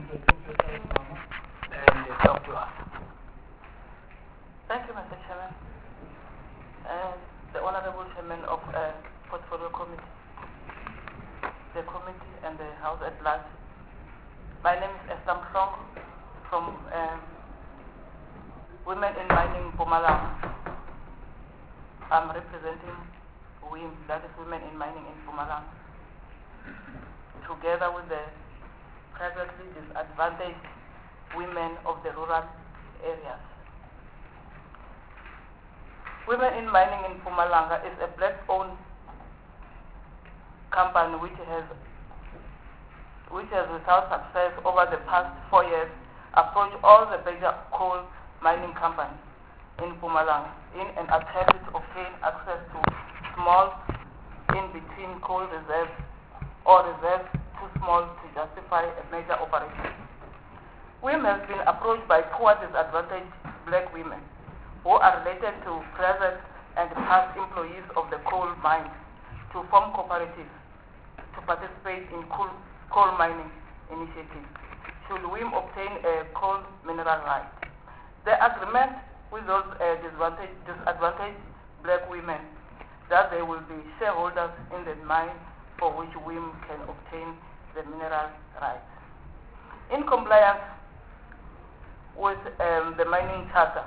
introduce yourself, Mama, and talk to us. Thank you, Mr. Chairman, and the Honorable Chairman of Portfolio Committee, the committee and the House at large. My name is Esther Mhlongo from Women in Mining Mpumalanga. I'm representing WIM, that is Women in Mining in Mpumalanga, together with the privately disadvantaged women of the rural areas. Women in Mining in Mpumalanga is a black-owned company which has without success over the past 4 years approached all the major coal mining companies in Mpumalanga in an attempt to obtain access to small in-between coal reserves or reserves too small to justify a major operation. WIM has been approached by poor disadvantaged black women who are related to present and past employees of the coal mines to form cooperatives to participate in coal mining initiatives should WIM obtain a coal mineral right. The agreement with those disadvantaged black women that they will be shareholders in the mine for which WIM can obtain the mineral rights. In compliance with the mining charter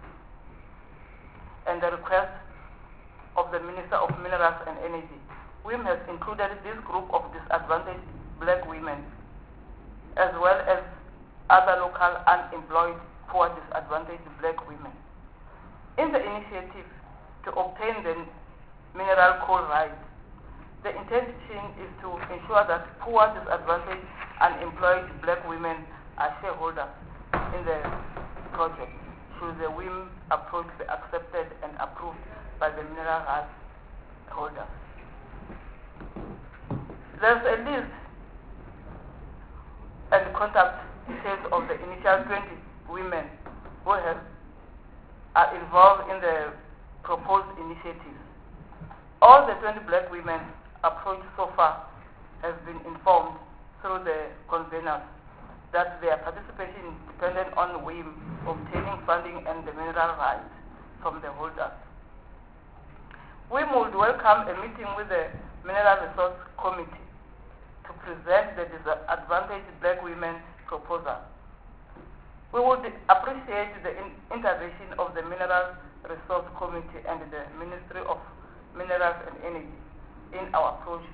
and the request of the Minister of Minerals and Energy, WIM has included this group of disadvantaged black women as well as other local unemployed poor disadvantaged black women in the initiative to obtain the mineral coal rights. The intention is to ensure that poor disadvantaged unemployed black women are shareholders in the project should the WIM approach be accepted and approved by the mineral rights holders. There's a list and contact details of the initial 20 women who are involved in the proposed initiatives. All the 20 black women approached so far have been informed through the conveners that their participation is dependent on WIM obtaining funding and the mineral rights from the holders. WIM would welcome a meeting with the Mineral Resource Committee to present the disadvantaged black women proposal. We would appreciate the intervention of the Mineral Resource Committee and the Ministry of Minerals and Energy in our approach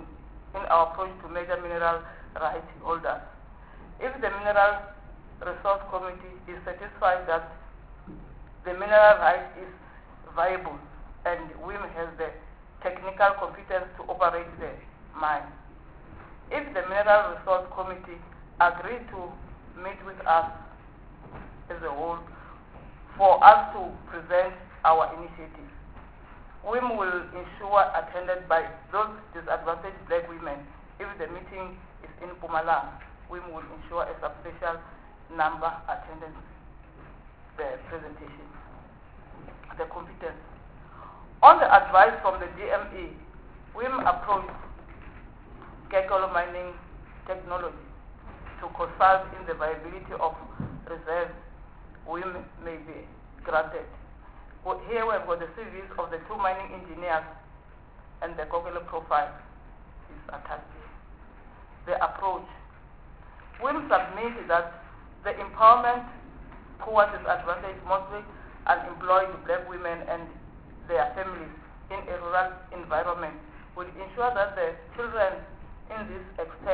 to major mineral rights holders. If the Mineral Resource Committee is satisfied that the mineral right is viable and WIM has the technical competence to operate the mine, if the Mineral Resource Committee agreed to meet with us as a whole for us to present our initiative, WIM will ensure attended by those disadvantaged black women. If the meeting is in Mpumalanga, WIM will ensure a substantial number attended the presentation. The competence. On the advice from the DME, WIM approached Gekolo Mining Technology to consult in the viability of reserves WIM may be granted. Here we have got the CVs of the 2 mining engineers and the Google profile is attached. The approach. WIM submit that the empowerment poor disadvantaged, mostly unemployed black women and their families in a rural environment would ensure that the children in this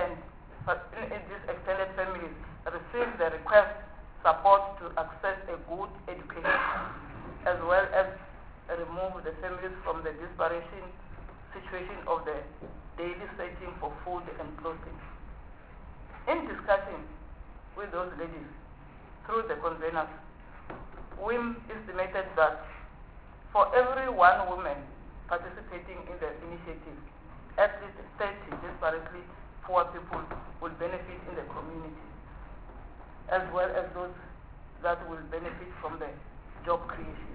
extended families receive the request support to access a good education, as well as remove the families from the desperation situation of the daily searching for food and clothing. In discussion with those ladies through the conveners, WIM estimated that for every 1 woman participating in the initiative, at least 30 disparately poor people will benefit in the community, as well as those that will benefit from the job creation.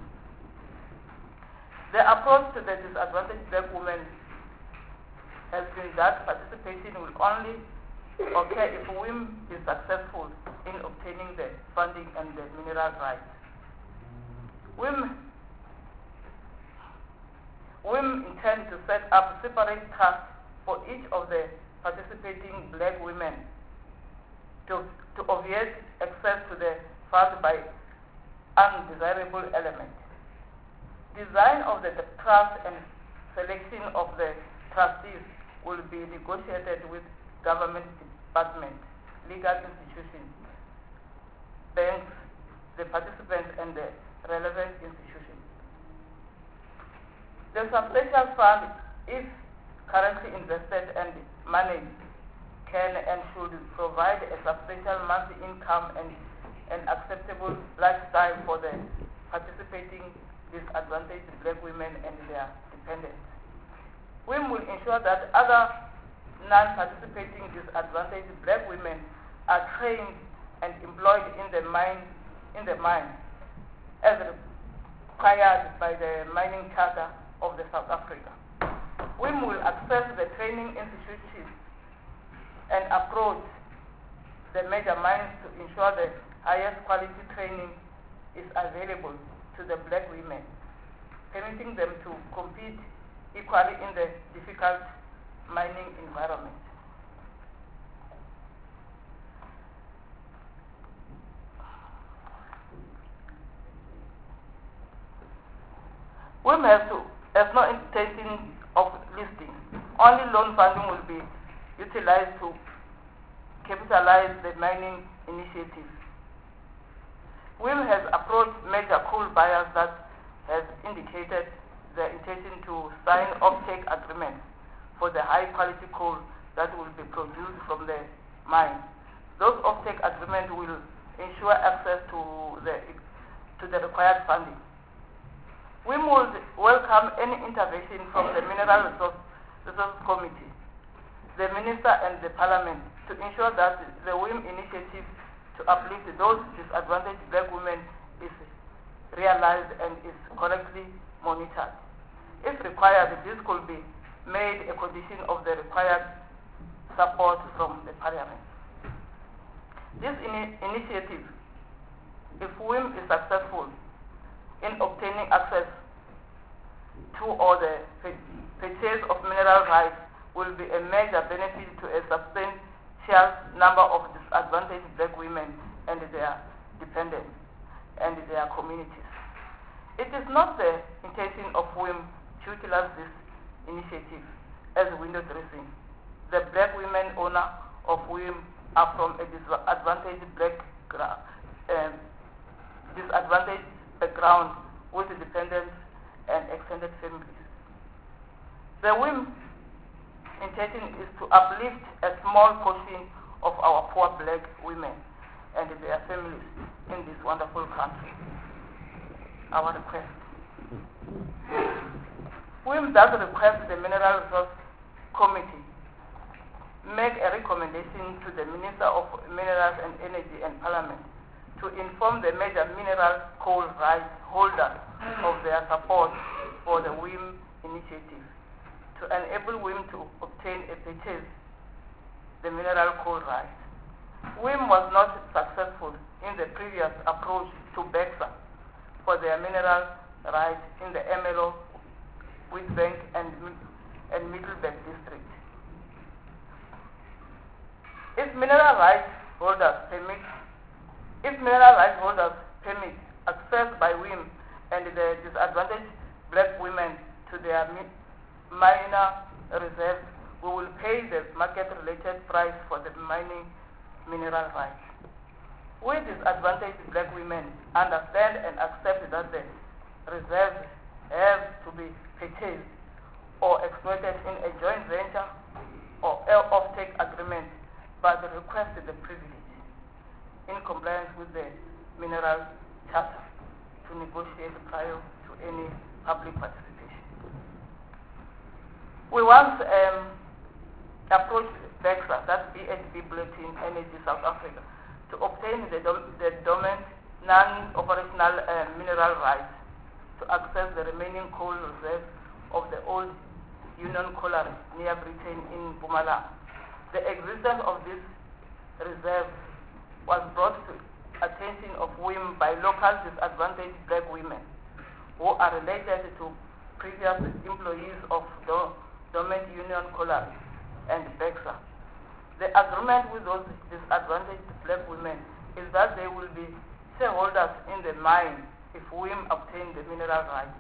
The approach to the disadvantaged black women has been that participation will only occur if WIM is successful in obtaining the funding and the mineral rights. WIM intends to set up separate trusts for each of the participating black women to obviate access to the funds by undesirable elements. Design of the trust and selection of the trustees will be negotiated with government departments, legal institutions, banks, the participants, and the relevant institutions. The substantial fund is currently invested and managed can and should provide a substantial monthly income and an acceptable lifestyle for the participating disadvantaged black women and their dependents. We will ensure that other non-participating disadvantaged black women are trained and employed in the mine as required by the Mining Charter of the South Africa. We will access the training institutions and approach the major mines to ensure the highest quality training is available to the black women, permitting them to compete equally in the difficult mining environment. WIM has no intention of listing. Only loan funding will be utilized to capitalize the mining initiative. WIM has approached major coal buyers that has indicated their intention to sign off-take agreements for the high-quality coal that will be produced from the mine. Those off-take agreements will ensure access to the required funding. We would welcome any intervention from the Mineral Resources Committee, the Minister and the Parliament to ensure that the WIM initiative to uplift those disadvantaged black women is realized and is correctly monitored. If required, this could be made a condition of the required support from the Parliament. This initiative, if WIM is successful in obtaining access to or the purchase of mineral rights, will be a major benefit to a substantial number of disadvantaged black women and their dependents and their communities. It is not the intention of WIM to utilize this initiative as window dressing. The black women owner of WIM are from a disadvantaged background with dependents and extended families. The WIM intention is to uplift a small portion of our poor black women and their families in this wonderful country. Our request. WIM does request the Mineral Resource Committee make a recommendation to the Minister of Minerals and Energy and Parliament to inform the major mineral coal rights holders of their support for the WIM initiative to enable WIM to obtain and purchase the mineral coal rights. WIM was not successful in the previous approach to BEXA for their mineral rights in the MLO, Witbank and Middleburg district. If mineral rights holders permit access by WIM and the disadvantaged black women to their minor reserves, we will pay the market-related price for the mining mineral rights. We disadvantaged black women understand and accept that the reserves have to be purchased or exploited in a joint venture or off-take agreement, but request the privilege in compliance with the Mineral Charter to negotiate prior to any public participation. We once approached BEXA, that's BHP Bulletin Energy South Africa, to obtain the domain non-operational mineral rights to access the remaining coal reserves of the old Union Colliery near Britain in Mpumalanga The existence of this reserve was brought to attention of women by local disadvantaged black women who are related to previous employees of Dormant Union Colliery and BEXA. The agreement with those disadvantaged black women is that they will be shareholders in the mine if women obtain the mineral rights.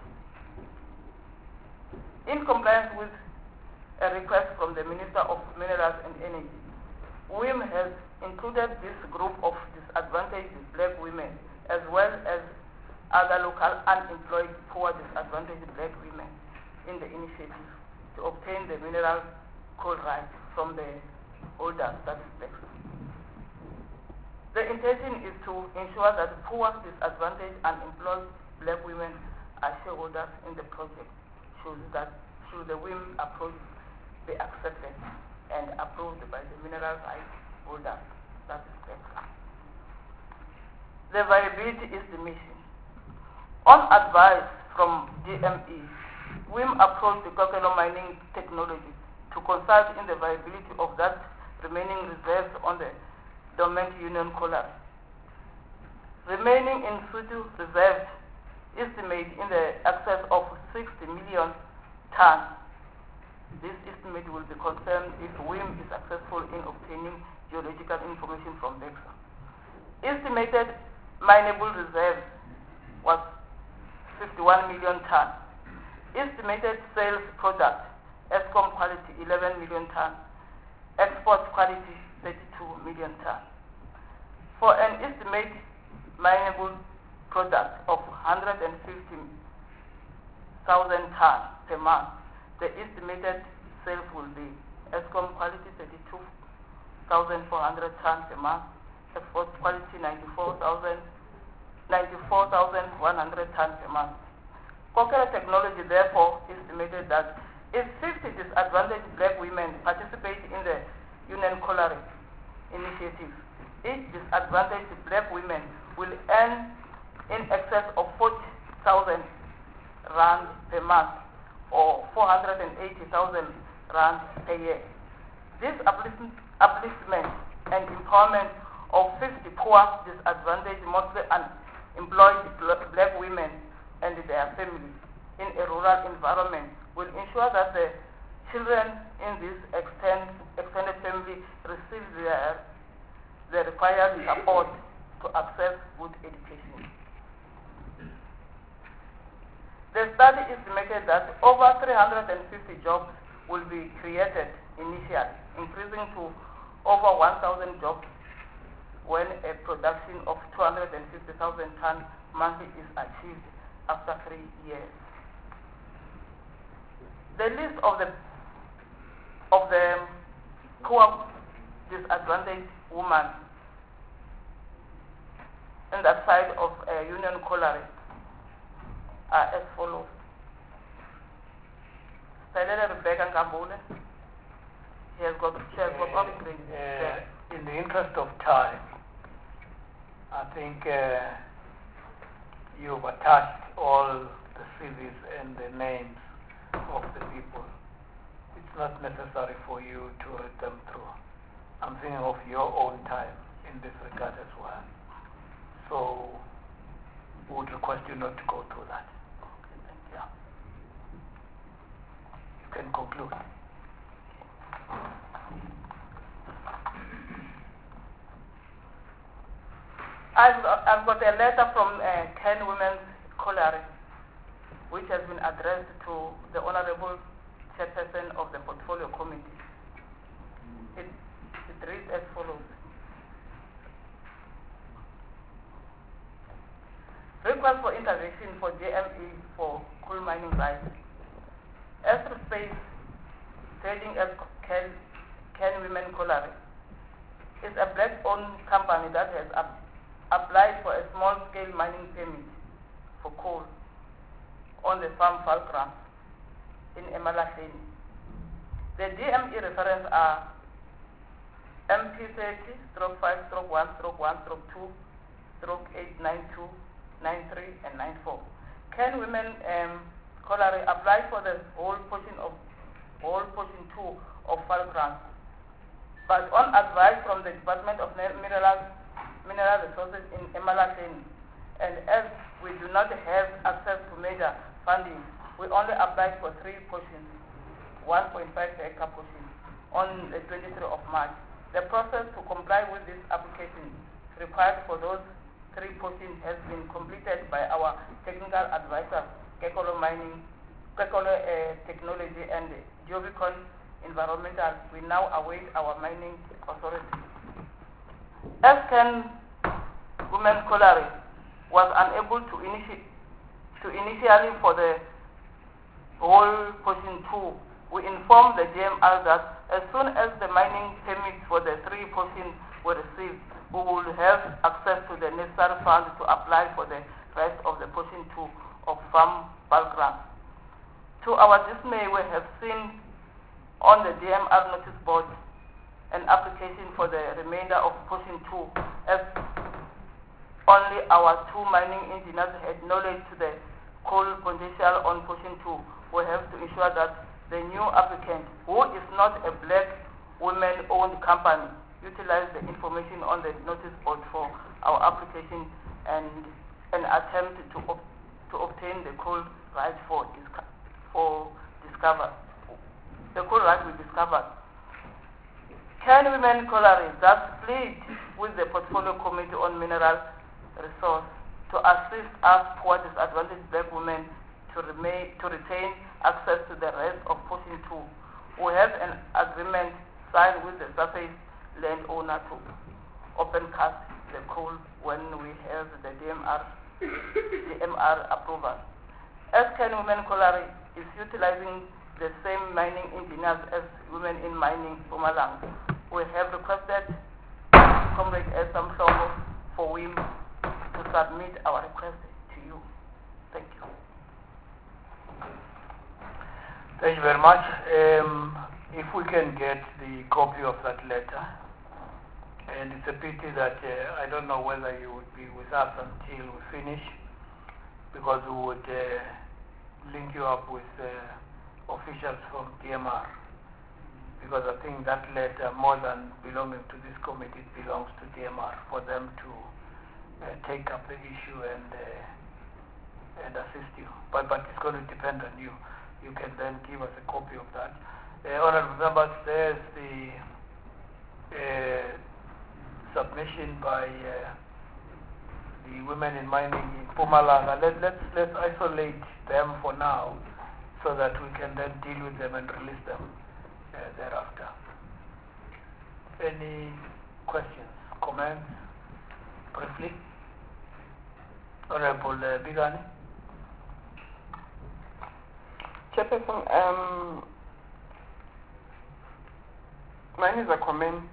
In compliance with a request from the Minister of Minerals and Energy, WIM has included this group of disadvantaged black women as well as other local unemployed poor disadvantaged black women in the initiative to obtain the mineral coal rights from the holders, that is BEXA. The intention is to ensure that poor, disadvantaged, unemployed black women are shareholders in the project should the WIM approach be accepted and approved by the mineral rights holders, that is BEXA. The viability estimation. On advice from DME, WIM approached the Kokelo Mining Technology to consult in the viability of that remaining reserves on the Dormant Union Colliery. Remaining in situ reserves estimate in the excess of 60 million tons. This estimate will be confirmed if WIM is successful in obtaining geological information from BEXA. Estimated mineable reserves was 51 million tons. Estimated sales product, ESCOM quality 11 million tons. Export quality 32 million tons. For an estimated mineable product of 150,000 tons per month, the estimated sales will be ESCOM quality 32,400 tons per month, export quality 94,100 tons per month. Kokelo Technology therefore estimated that if 50 disadvantaged black women participate in the Union Colliery initiative, each disadvantaged black women will earn in excess of 40,000 rand per month or 480,000 rand per year. This upliftment and empowerment of 50 poor, disadvantaged, mostly unemployed black women and their families in a rural environment will ensure that the children in this extended family receive the required support to access good education. The study estimated that over 350 jobs will be created initially, increasing to over 1,000 jobs when a production of 250,000 tons monthly is achieved after 3 years. The list of the poor, disadvantaged women in that side of Union Colliery are as follows. Selele Rebecca Ngambule. She has got obviously. In the interest of time, I think you've attached all the CVs and the names of the people. It's not necessary for you to read them through. I'm thinking of your own time in this regard as well. So we would request you not to go through that. Okay, thank you. You can conclude. I've got a letter from Ken Women's Colliery, which has been addressed to the Honorable Chairperson of the Portfolio Committee. It reads as follows. Request for intervention for JME for coal mining rights. Aerospace trading as Ken Women Colliery is a black-owned company that has applied for a small-scale mining permit for coal on the farm Falkram in Emalahleni. The DME reference are MP30-5-1-1-2-892-93 and 94. Ken Women Colliery applied for the whole portion 2 of Falkram, But on advice from the Department of Mineral Resources in Emalahleni, and as we do not have access to major funding, we only applied for 3 portions, 1.5 hectare portion, on the 23rd of March. The process to comply with this application required for those 3 portions has been completed by our technical advisor, Kekolo Technology and Jobicon Environmental. We now await our mining authority. Esken Women's Colliery was unable to initially for the whole portion 2. We informed the DMR that as soon as the mining permits for the 3 portions were received, we will have access to the necessary funds to apply for the rest of the portion 2 of farm bulk grant. To our dismay, we have seen on the DMR notice board an application for the remainder of portion 2, as only our 2 mining engineers had knowledge to the coal potential on portion 2. We have to ensure that the new applicant, who is not a black women-owned company, utilize the information on the notice board for our application and an attempt to obtain the coal right the coal right we discovered. Can Women Colliery thus plead with the Portfolio Committee on Mineral Resource to assist us poor disadvantaged black women to retain access to the rest of portion 2. We have an agreement signed with the surface landowner to open cast the coal when we have the DMR approval. Esken Women Colliery is utilizing the same mining engineers as Women in Mining Mpumalanga. We have requested Comrade Esam Mhlongo for WIM to submit our request to you. Thank you. Thank you very much. If we can get the copy of that letter, and it's a pity that I don't know whether you would be with us until we finish, because we would link you up with officials from DMR, because I think that letter, more than belonging to this committee, it belongs to DMR for them to take up the issue and assist you. But it's going to depend on you. You can then give us a copy of that. Honorable members, there's the submission by the Women in Mining in Mpumalanga. Let's isolate them for now, so that we can then deal with them and release them thereafter. Any questions, comments, briefly? Honorable Bigani. Chairperson, mine is a comment,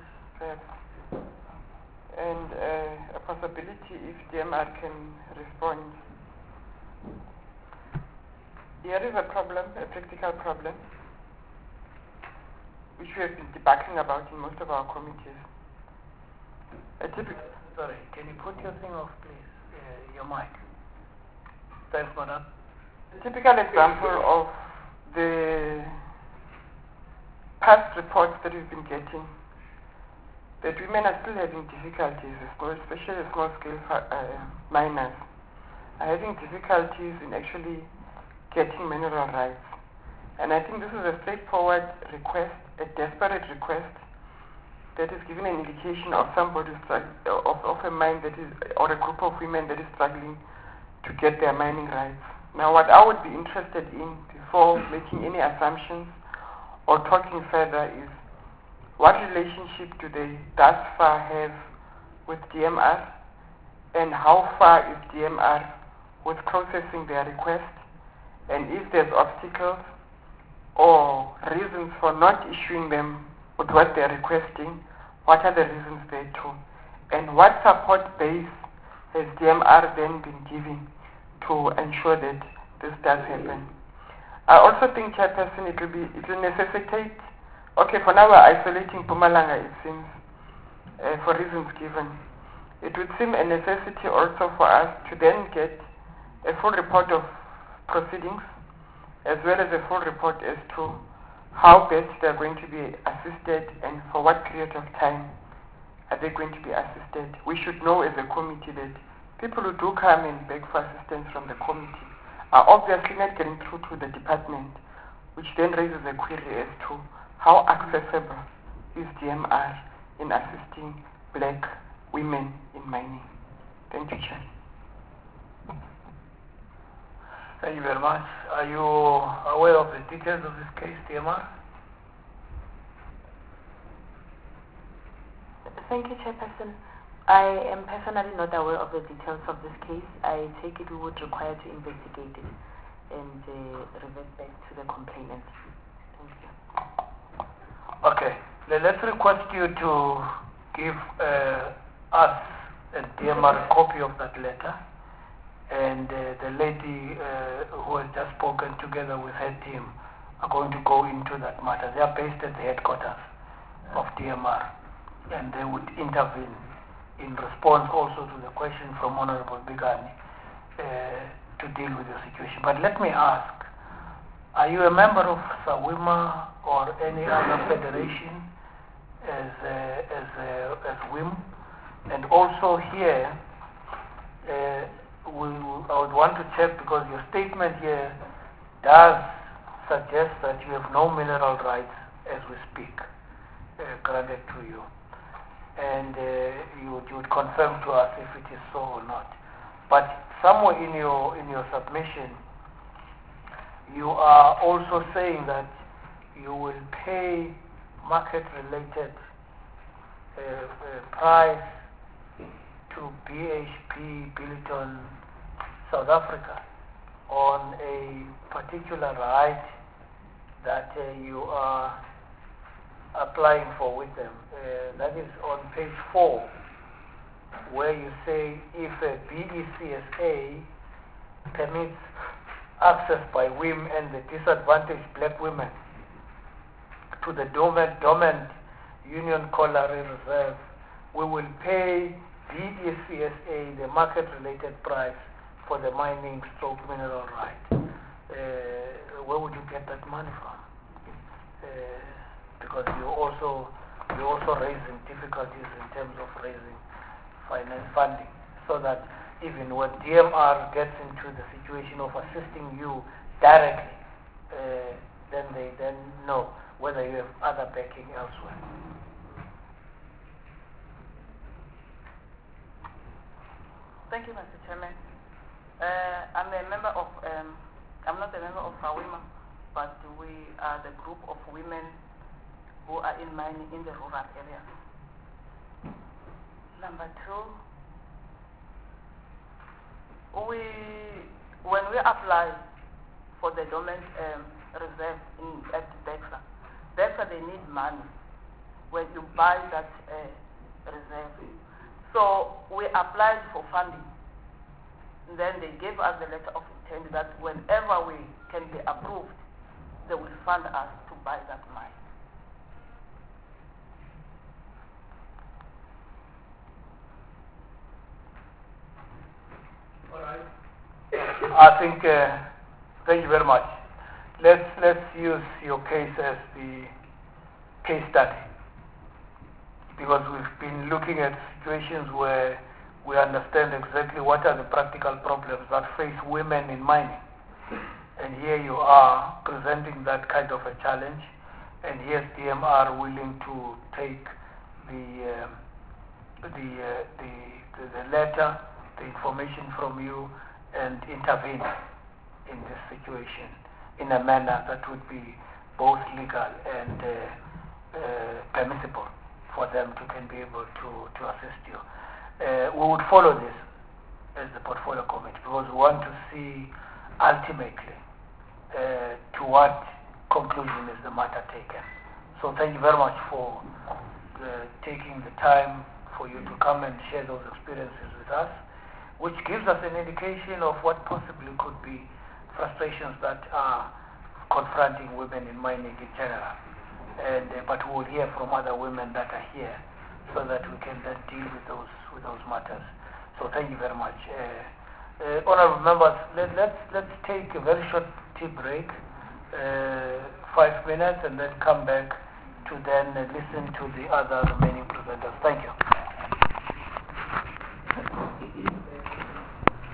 and a possibility if DMR can respond. Here is a problem, a practical problem, which we have been debating about in most of our committees. Sorry, can you put your thing off, please? Your mic. Thanks, madam. A typical example of the past reports that we've been getting, that women are still having difficulties, especially small-scale miners, are having difficulties in actually getting mineral rights. And I think this is a straightforward request, a desperate request, that is giving an indication of somebody of a mine that is, or a group of women that is struggling to get their mining rights. Now, what I would be interested in before making any assumptions or talking further is, what relationship do they thus far have with DMR, and how far is DMR with processing their request, and if there's obstacles or reasons for not issuing them with what they're requesting, what are the reasons there too, and what support base has DMR then been giving to ensure that this does happen. I also think, Chairperson, it will necessitate, okay, for now we're isolating Mpumalanga, it seems, for reasons given. It would seem a necessity also for us to then get a full report of proceedings, as well as a full report as to how best they are going to be assisted and for what period of time are they going to be assisted. We should know as a committee that people who do come and beg for assistance from the committee are obviously not getting through to the department, which then raises a query as to how accessible is DMR in assisting black women in mining. Thank you, Chair. Thank you very much. Are you aware of the details of this case, DMR? Thank you, Chairperson. I am personally not aware of the details of this case. I take it we would require to investigate it and revert back to the complainant. Thank you. Okay. Let's request you to give us and DMR a copy of that letter. And the lady who has just spoken together with her team are going to go into that matter. They are based at the headquarters of DMR, and they would intervene in response also to the question from Honorable Bigani to deal with the situation. But let me ask, are you a member of SAWIMA or any other federation as WIM? And also here, I would want to check, because your statement here does suggest that you have no mineral rights as we speak granted to you, and you would confirm to us if it is so or not. But somewhere in your submission, you are also saying that you will pay market-related price to BHP Billiton South Africa on a particular right that you are applying for with them. That is on page 4, where you say if a BECSA permits access by WIM and the disadvantaged black women to the dormant Union Colliery Reserve, we will pay BECSA the market-related price for the mining stroke mineral right. Where would you get that money from? Because you're also raising difficulties in terms of raising funding, so that even when DMR gets into the situation of assisting you directly, then they then know whether you have other backing elsewhere. Thank you, Mr. Chairman. I'm not a member of SAWIMA, but we are the group of women who are in mining in the rural areas. Number 2, when we apply for the dormant reserve at DEXA, they need money when you buy that reserve. So we applied for funding. And then they gave us the letter of intent that whenever we can be approved, they will fund us to buy that mine. All right. I think, thank you very much. Let's use your case as the case study, because we've been looking at situations where we understand exactly what are the practical problems that face women in mining. And here you are presenting that kind of a challenge, and here's DMR willing to take the letter, the information from you, and intervene in this situation in a manner that would be both legal and permissible for them to can be able to assist you. We would follow this as the portfolio committee, because we want to see ultimately to what conclusion is the matter taken. So thank you very much for taking the time for you to come and share those experiences with us, which gives us an indication of what possibly could be frustrations that are confronting women in mining in general. But we will hear from other women that are here, so that we can then deal with those matters. So thank you very much. Honorable members, let's take a very short tea break 5 minutes and then come back to then listen to the other remaining presenters. Thank you.